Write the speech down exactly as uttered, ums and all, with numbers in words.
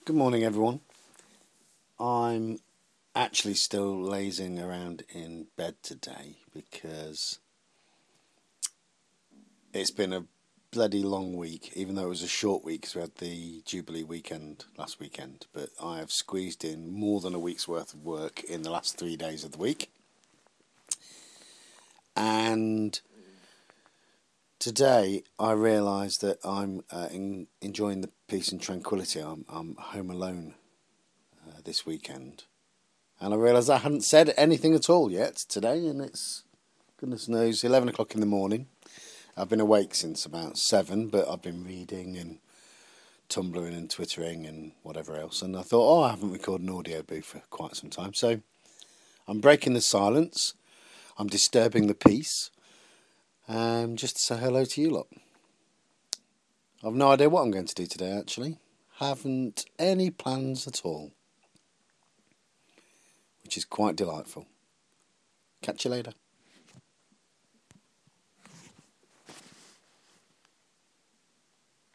Good morning, everyone. I'm actually still lazing around in bed today because it's been a bloody long week, even though it was a short week because we had the Jubilee weekend last weekend. But I have squeezed in more than a week's worth of work in the last three days of the week. And today I realise that I'm uh, in, enjoying the peace and tranquility. I'm, I'm home alone uh, this weekend. And I realised I hadn't said anything at all yet today, and it's, goodness knows, eleven o'clock in the morning. I've been awake since about seven, but I've been reading and Tumblring and Twittering and whatever else. And I thought, oh, I haven't recorded an audio booth for quite some time. So I'm breaking the silence. I'm disturbing the peace. Um, just to say hello to you lot. I've no idea what I'm going to do today, actually. Haven't any plans at all. Which is quite delightful. Catch you later.